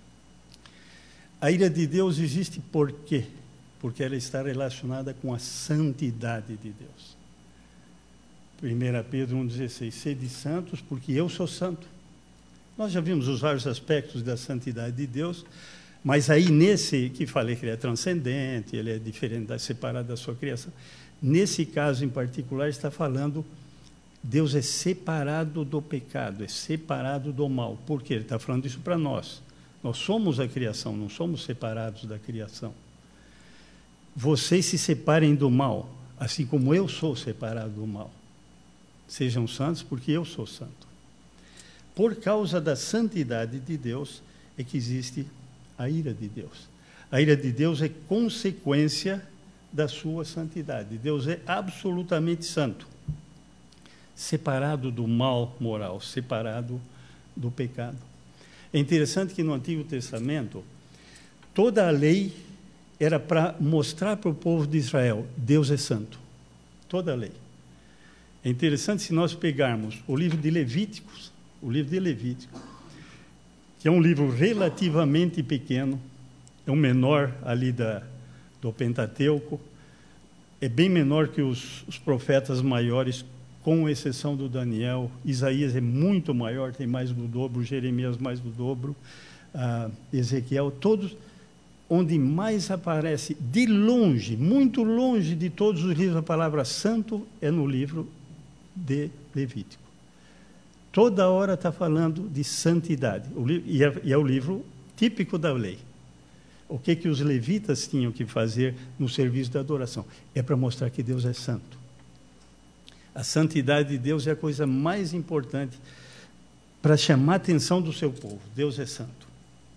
A ira de Deus existe por quê? Porque ela está relacionada com a santidade de Deus. primeira Pedro um, dezesseis, sede santos, porque eu sou santo. Nós já vimos os vários aspectos da santidade de Deus, mas aí nesse que falei que ele é transcendente, ele é diferente, separado da sua criação, nesse caso em particular está falando, Deus é separado do pecado, é separado do mal. Por quê? Ele está falando isso para nós. Nós somos a criação, não somos separados da criação. Vocês se separem do mal, assim como eu sou separado do mal. Sejam santos, porque eu sou santo. Por causa da santidade de Deus é que existe a ira de Deus. A ira de Deus é consequência da sua santidade. Deus é absolutamente santo, separado do mal moral, separado do pecado. É interessante que no Antigo Testamento, toda a lei era para mostrar para o povo de Israel, Deus é santo. Toda a lei. É interessante se nós pegarmos o livro de Levíticos, o livro de Levítico, que é um livro relativamente pequeno, é o menor ali da, do Pentateuco, é bem menor que os, os profetas maiores, com exceção do Daniel. Isaías é muito maior, tem mais do dobro, Jeremias mais do dobro, uh, Ezequiel, todos, onde mais aparece, de longe, muito longe de todos os livros, a palavra santo é no livro de Levítico. Toda hora está falando de santidade, o li- e, é, e é o livro típico da lei. O que, que os levitas tinham que fazer no serviço da adoração? É para mostrar que Deus é santo. A santidade de Deus é a coisa mais importante para chamar a atenção do seu povo. Deus é santo.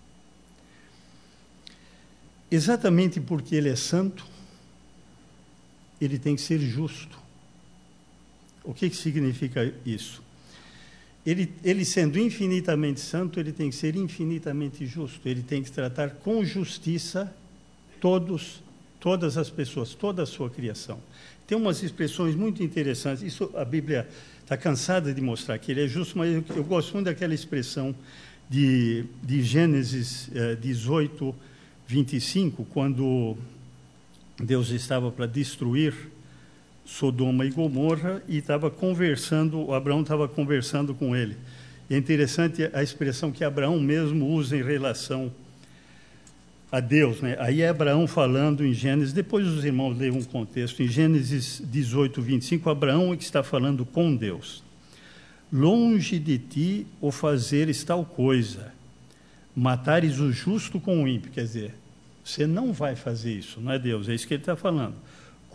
Exatamente porque Ele é santo, Ele tem que ser justo. O que, que significa isso? Ele, ele sendo infinitamente santo, ele tem que ser infinitamente justo. Ele tem que tratar com justiça todos, todas as pessoas, toda a sua criação. Tem umas expressões muito interessantes. Isso a Bíblia está cansada de mostrar que ele é justo, mas eu, eu gosto muito daquela expressão de, de Gênesis eh, dezoito, vinte e cinco, quando Deus estava para destruir Sodoma e Gomorra e estava conversando, Abraão estava conversando com ele. E é interessante a expressão que Abraão mesmo usa em relação a Deus, né? Aí é Abraão falando em Gênesis, depois os irmãos leem um contexto, em Gênesis dezoito, vinte e cinco, Abraão é que está falando com Deus. Longe de ti o fazeres tal coisa, matares o justo com o ímpio, quer dizer, você não vai fazer isso, não é Deus, é isso que ele está falando.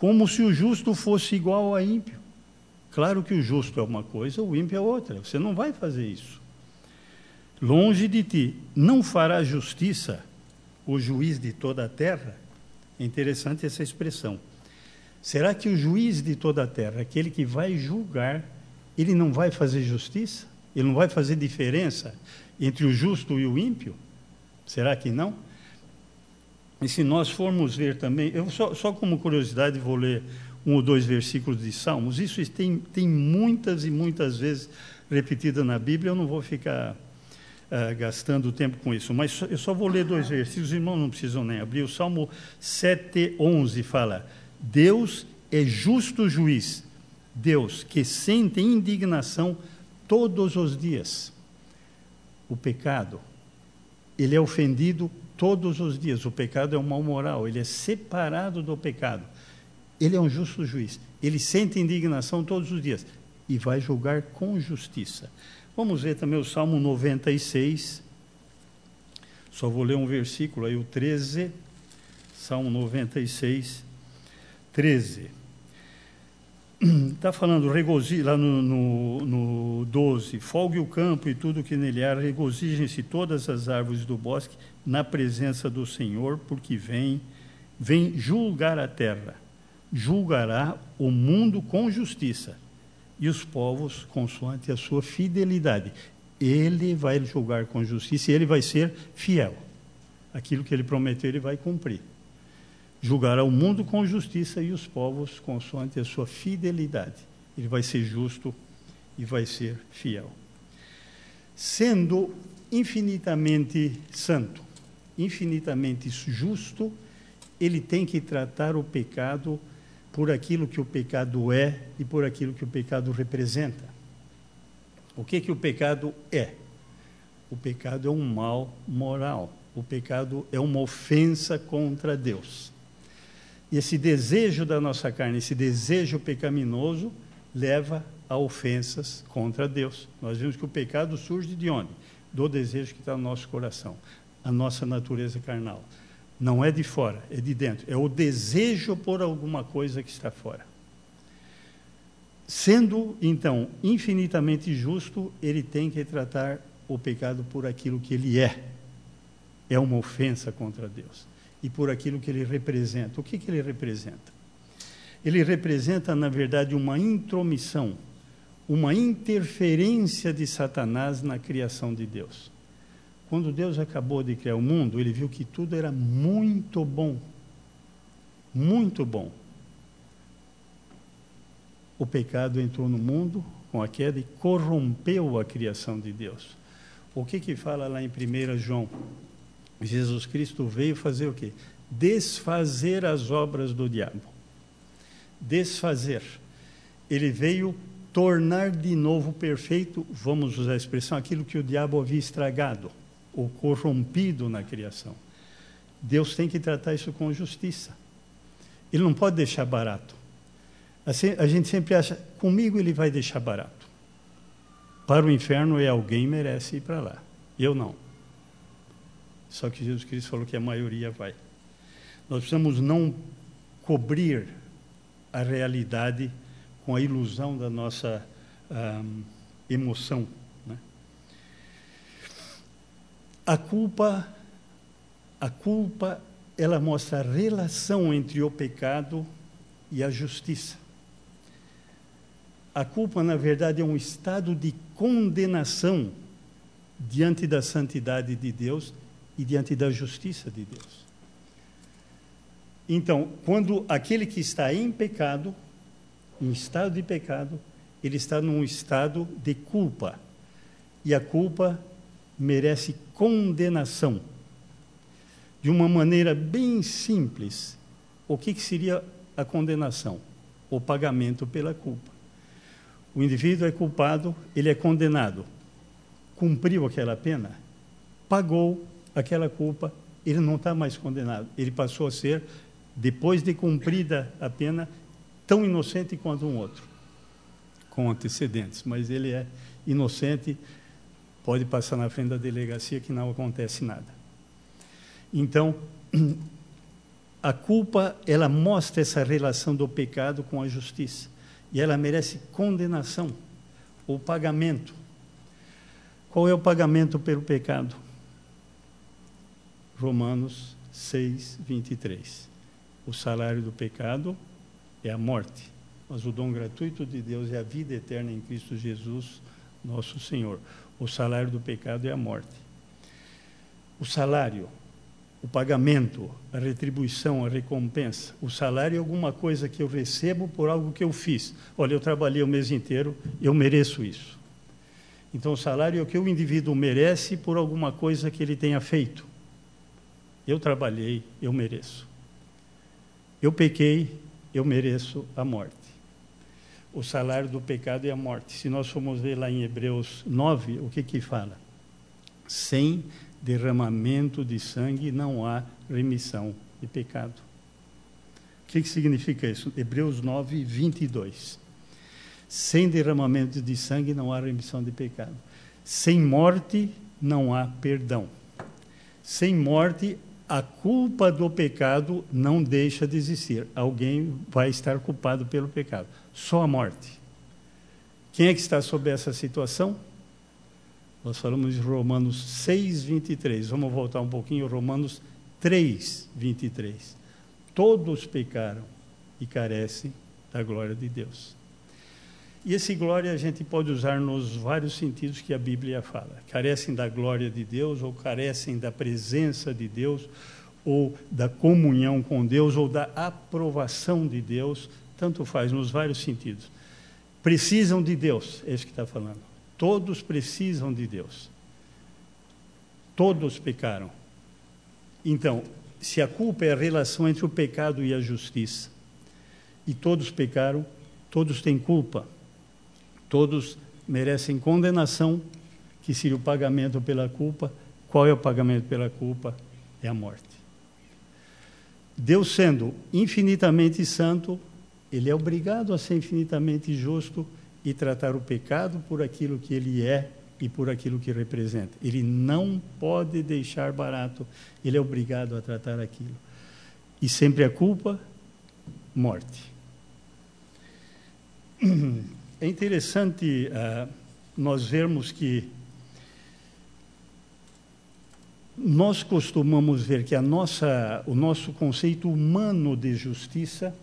como se o justo fosse igual ao ímpio. Claro que o justo é uma coisa, o ímpio é outra. Você não vai fazer isso. Longe de ti, não fará justiça o juiz de toda a terra? É interessante essa expressão. Será que o juiz de toda a terra, aquele que vai julgar, ele não vai fazer justiça? Ele não vai fazer diferença entre o justo e o ímpio? Será que não? E se nós formos ver também, eu só, só como curiosidade vou ler um ou dois versículos de Salmos, isso tem, tem muitas e muitas vezes repetido na Bíblia, eu não vou ficar uh, gastando tempo com isso, mas eu só vou ler dois versículos, os irmãos não precisam nem abrir. O Salmo sete, onze fala: Deus é justo juiz, Deus que sente indignação todos os dias. O pecado, ele é ofendido todos os dias. O pecado é um mal moral, ele é separado do pecado. Ele é um justo juiz, ele sente indignação todos os dias e vai julgar com justiça. Vamos ver também o Salmo noventa e seis, só vou ler um versículo aí, o treze, Salmo noventa e seis, treze. Está falando, regozije, lá no, no, no doze, folgue o campo e tudo que nele há, regozijem-se todas as árvores do bosque na presença do Senhor, porque vem, vem julgar a terra. Julgará o mundo com justiça e os povos consoante a sua fidelidade. Ele vai julgar com justiça e ele vai ser fiel. Aquilo que ele prometeu, ele vai cumprir. Julgará o mundo com justiça e os povos consoante a sua fidelidade. Ele vai ser justo e vai ser fiel. Sendo infinitamente santo, infinitamente justo, ele tem que tratar o pecado por aquilo que o pecado é e por aquilo que o pecado representa. O que que o pecado é? O pecado é um mal moral. O pecado é uma ofensa contra Deus. E esse desejo da nossa carne, esse desejo pecaminoso, leva a ofensas contra Deus. Nós vimos que o pecado surge de onde? Do desejo que está no nosso coração, a nossa natureza carnal. Não é de fora, é de dentro. É o desejo por alguma coisa que está fora. Sendo, então, infinitamente justo, ele tem que tratar o pecado por aquilo que ele é. É uma ofensa contra Deus. E por aquilo que ele representa. O que que ele representa? Ele representa, na verdade, uma intromissão, uma interferência de Satanás na criação de Deus. Quando Deus acabou de criar o mundo, ele viu que tudo era muito bom. Muito bom. O pecado entrou no mundo com a queda e corrompeu a criação de Deus. O que que fala lá em primeiro João? Jesus Cristo veio fazer o quê? Desfazer as obras do diabo. Desfazer. Ele veio tornar de novo perfeito, vamos usar a expressão, aquilo que o diabo havia estragado, ou corrompido na criação. Deus tem que tratar isso com justiça. Ele não pode deixar barato. Assim, a gente sempre acha, comigo ele vai deixar barato. Para o inferno é alguém merece ir para lá. Eu não. Só que Jesus Cristo falou que a maioria vai. Nós precisamos não cobrir a realidade com a ilusão da nossa hum, emoção. Né? A culpa, a culpa, ela mostra a relação entre o pecado e a justiça. A culpa, na verdade, é um estado de condenação diante da santidade de Deus e diante da justiça de Deus. Então, quando aquele que está em pecado, em estado de pecado, ele está num estado de culpa. E a culpa merece condenação. De uma maneira bem simples, o que, que seria a condenação? O pagamento pela culpa. O indivíduo é culpado, ele é condenado. Cumpriu aquela pena, pagou aquela culpa, ele não está mais condenado. Ele passou a ser, depois de cumprida a pena, tão inocente quanto um outro, com antecedentes. Mas ele é inocente, pode passar na frente da delegacia que não acontece nada. Então, a culpa, ela mostra essa relação do pecado com a justiça. E ela merece condenação, ou pagamento. Qual é o pagamento pelo pecado? Romanos seis, vinte e três. O salário do pecado é a morte, mas o dom gratuito de Deus é a vida eterna em Cristo Jesus, nosso Senhor. O salário do pecado é a morte. O salário, o pagamento, a retribuição, a recompensa. O salário é alguma coisa que eu recebo por algo que eu fiz. Olha, eu trabalhei o mês inteiro, eu mereço isso. Então, o salário é o que o indivíduo merece por alguma coisa que ele tenha feito. Eu trabalhei, eu mereço. Eu pequei, eu mereço a morte. O salário do pecado é a morte. Se nós formos ver lá em Hebreus nove, o que que fala? Sem derramamento de sangue não há remissão de pecado. O que que significa isso? Hebreus nove, vinte e dois. Sem derramamento de sangue não há remissão de pecado. Sem morte não há perdão. Sem morte, a culpa do pecado não deixa de existir. Alguém vai estar culpado pelo pecado. Só a morte. Quem é que está sob essa situação? Nós falamos de Romanos seis, vinte e três. Vamos voltar um pouquinho, Romanos três, vinte e três. Todos pecaram e carecem da glória de Deus. E esse glória a gente pode usar nos vários sentidos que a Bíblia fala. Carecem da glória de Deus, ou carecem da presença de Deus, ou da comunhão com Deus, ou da aprovação de Deus, tanto faz, nos vários sentidos. Precisam de Deus, é isso que está falando. Todos precisam de Deus. Todos pecaram. Então, se a culpa é a relação entre o pecado e a justiça, e todos pecaram, todos têm culpa, todos merecem condenação, que seria o pagamento pela culpa. Qual é o pagamento pela culpa? É a morte. Deus, sendo infinitamente santo, ele é obrigado a ser infinitamente justo e tratar o pecado por aquilo que ele é e por aquilo que representa. Ele não pode deixar barato, ele é obrigado a tratar aquilo. E sempre a culpa, morte. É interessante uh, nós vermos que nós costumamos ver que a nossa, o nosso conceito humano de justiça,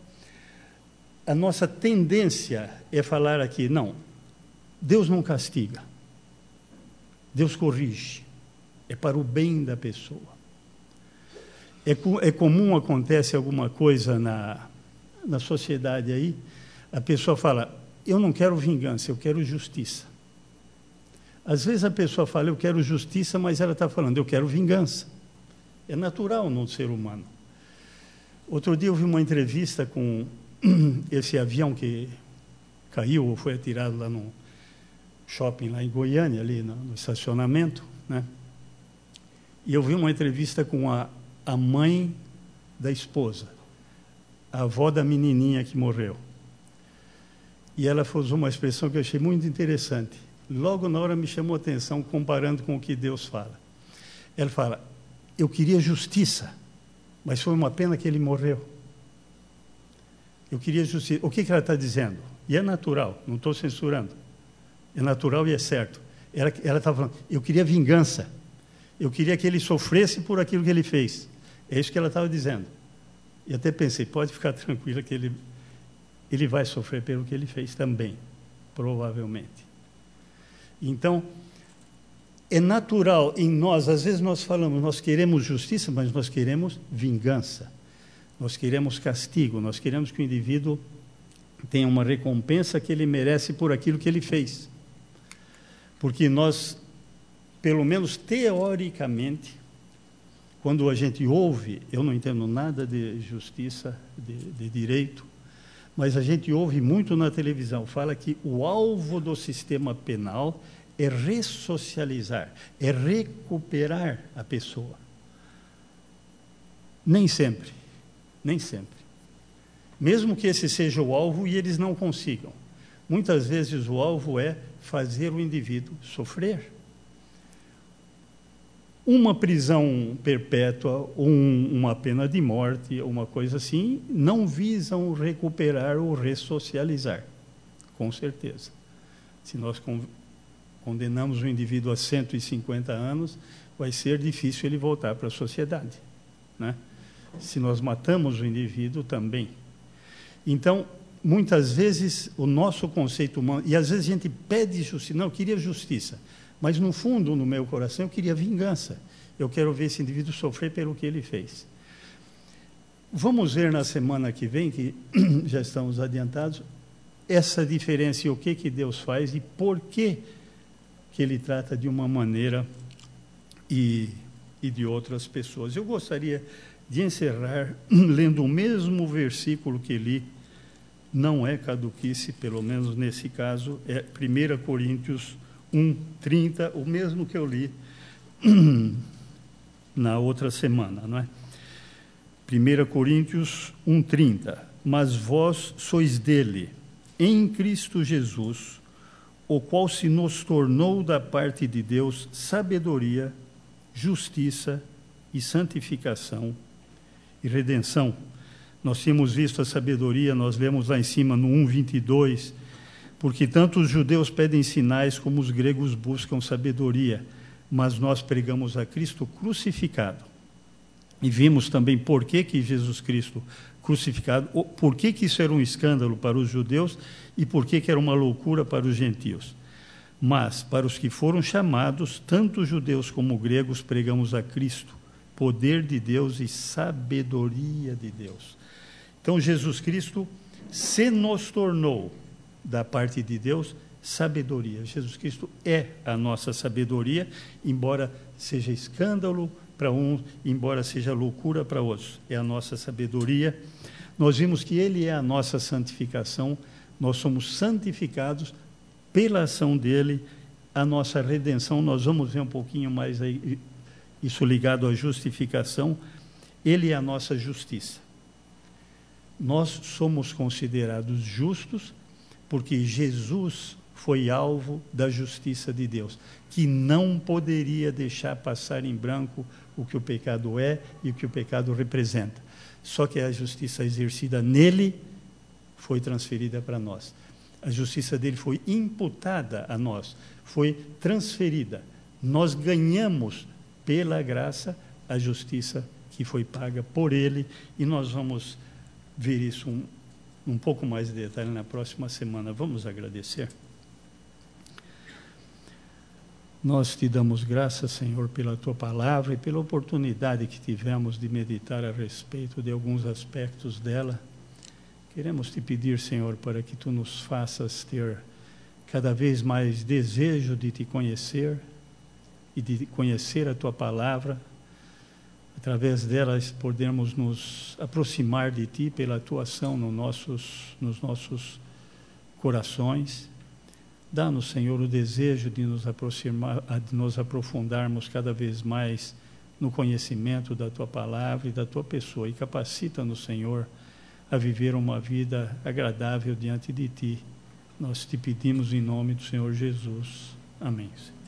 a nossa tendência é falar aqui, não, Deus não castiga, Deus corrige, é para o bem da pessoa. É, é comum, acontece alguma coisa na, na sociedade aí, a pessoa fala, eu não quero vingança, eu quero justiça. Às vezes a pessoa fala, eu quero justiça, mas ela está falando, eu quero vingança. É natural no ser humano. Outro dia eu vi uma entrevista com esse avião que caiu ou foi atirado lá no shopping, lá em Goiânia, ali no, no estacionamento, né? E eu vi uma entrevista com a, a mãe da esposa, a avó da menininha que morreu. E ela usou uma expressão que eu achei muito interessante. Logo na hora me chamou a atenção, comparando com o que Deus fala. Ela fala, eu queria justiça, mas foi uma pena que ele morreu. Eu queria justiça. O que, que ela está dizendo? E é natural, não estou censurando. É natural e é certo. Ela está falando, eu queria vingança. Eu queria que ele sofresse por aquilo que ele fez. É isso que ela estava dizendo. E até pensei, pode ficar tranquila que ele, ele vai sofrer pelo que ele fez também, provavelmente. Então, é natural em nós, às vezes nós falamos, nós queremos justiça, mas nós queremos vingança. Nós queremos castigo, nós queremos que o indivíduo tenha uma recompensa que ele merece por aquilo que ele fez. Porque nós, pelo menos teoricamente, quando a gente ouve, eu não entendo nada de justiça, de, de direito, mas a gente ouve muito na televisão, fala que o alvo do sistema penal é ressocializar, é recuperar a pessoa. Nem sempre, nem sempre. Mesmo que esse seja o alvo e eles não consigam. Muitas vezes o alvo é fazer o indivíduo sofrer. uma prisão perpétua, um, uma pena de morte, uma coisa assim, não visam recuperar ou ressocializar, com certeza. Se nós condenamos o indivíduo a cento e cinquenta anos, vai ser difícil ele voltar para a sociedade, né? Se nós matamos o indivíduo também. Então, muitas vezes, o nosso conceito humano, e às vezes a gente pede justiça, não, eu queria justiça, mas no fundo, no meu coração, eu queria vingança. Eu quero ver esse indivíduo sofrer pelo que ele fez. Vamos ver na semana que vem, que já estamos adiantados, essa diferença e o que, que Deus faz e por que, que Ele trata de uma maneira e, e de outras pessoas. Eu gostaria de encerrar lendo o mesmo versículo que li, não é caduquice, pelo menos nesse caso, é primeira Coríntios um, trinta, o mesmo que eu li na outra semana, não é? primeira Coríntios um, trinta. Mas vós sois dele, em Cristo Jesus, o qual se nos tornou da parte de Deus sabedoria, justiça e santificação e redenção. Nós tínhamos visto a sabedoria, nós lemos lá em cima no um, vinte e dois, porque tanto os judeus pedem sinais como os gregos buscam sabedoria, mas nós pregamos a Cristo crucificado. E vimos também por que que Jesus Cristo crucificado, por que que isso era um escândalo para os judeus e por que que era uma loucura para os gentios. Mas, para os que foram chamados, tanto judeus como gregos, pregamos a Cristo, poder de Deus e sabedoria de Deus. Então, Jesus Cristo se nos tornou, da parte de Deus, sabedoria. Jesus Cristo é a nossa sabedoria, embora seja escândalo para uns, embora seja loucura para outros. É a nossa sabedoria. Nós vimos que Ele é a nossa santificação, nós somos santificados pela ação dEle, a nossa redenção. Nós vamos ver um pouquinho mais aí, isso ligado à justificação. Ele é a nossa justiça. Nós somos considerados justos porque Jesus foi alvo da justiça de Deus, que não poderia deixar passar em branco o que o pecado é e o que o pecado representa. Só que a justiça exercida nele foi transferida para nós. A justiça dele foi imputada a nós, foi transferida. Nós ganhamos, pela graça, a justiça que foi paga por ele, e nós vamos ver isso um, um pouco mais de detalhe na próxima semana. Vamos agradecer? Nós te damos graças, Senhor, pela Tua palavra e pela oportunidade que tivemos de meditar a respeito de alguns aspectos dela. Queremos te pedir, Senhor, para que Tu nos faças ter cada vez mais desejo de Te conhecer e de conhecer a Tua palavra. Através delas, podermos nos aproximar de Ti pela Tua ação no nossos, nos nossos corações. Dá-nos, Senhor, o desejo de nos aproximar, de nos aprofundarmos cada vez mais no conhecimento da Tua palavra e da Tua pessoa. E capacita-nos, Senhor, a viver uma vida agradável diante de Ti. Nós te pedimos em nome do Senhor Jesus. Amém.